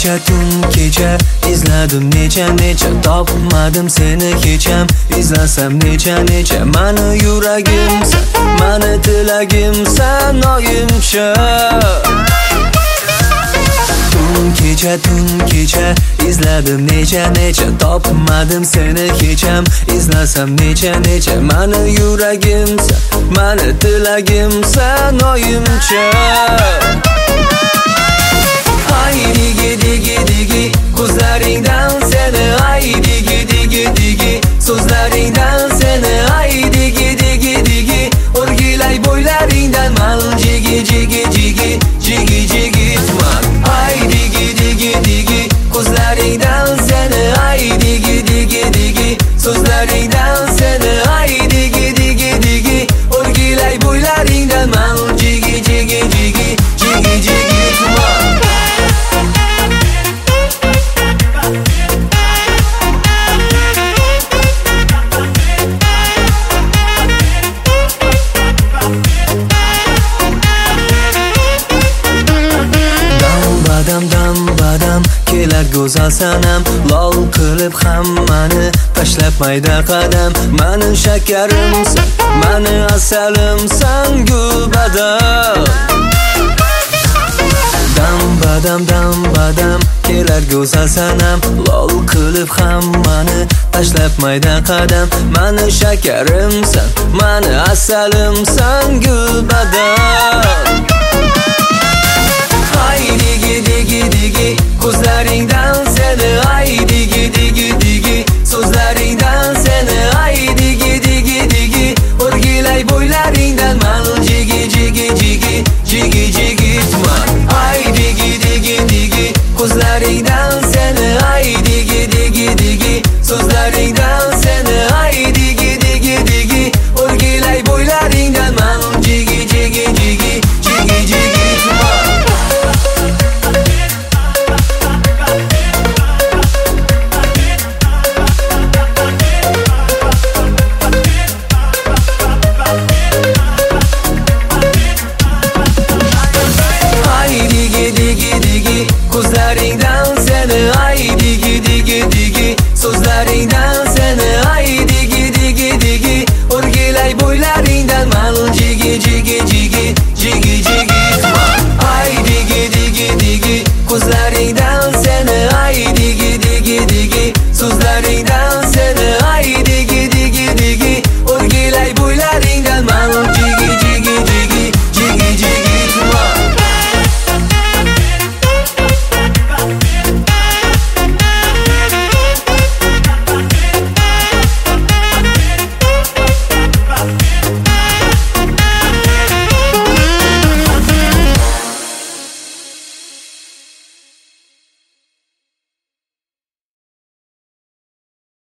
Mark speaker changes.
Speaker 1: kecha tun kecha izladim necha topmadim seni hecham izlasam necha mani yuragimsan mani tilagimsan oyimcha tun kecha izladim necha topmadim seni hecham izlasam necha mani yuragimsan mani tilagimsan oyimcha ay digi ko'zlaringdan seni ay digi so'zlaringdan seni ay digi o'rgilay bo'ylaringdan mal jigi tuman ay digi ko'zlaringdan seni ay digi so'zlaringdan seni ay digi o'rgilay bo'ylaringdan mal jigi tuman badam kelar go'zal sanam lol qilib hammani tashlab mayda qadam mani shakarimsan mani asalimsan gulbadam badam kelar go'zal sanam lol qilib hammani tashlab mayda qadam mani shakarimsan mani asalimsan gulbadam ay digi ko'zlaringdan seni ay digi so'zlaringdan seni ay digi o'rgilay bo'ylaringdan mal jigi tuman ay digi ko'zlaringdan seni ay digi so'zlaringdan seni ay digi o'rgilay bo'ylaringdan mal jigi tuman ko'zlaringdan seni ay digi so'zlaringdan seni ay digi o'rgilay bo'ylaringdan mal jigi